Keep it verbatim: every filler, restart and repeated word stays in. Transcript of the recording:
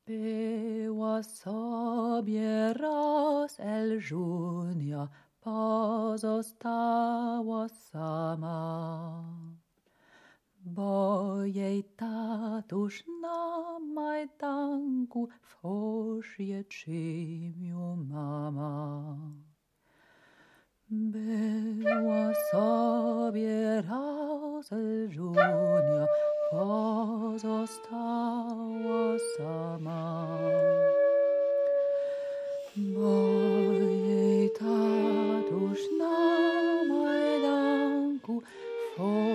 Była sobie raz Elżunia, pozostała sama, bo jej tatuś na majdanku wchórz je czymił mama. Była sobie raz Elżunia, pozostała sama, bo jej tatuś na majdanku wchórz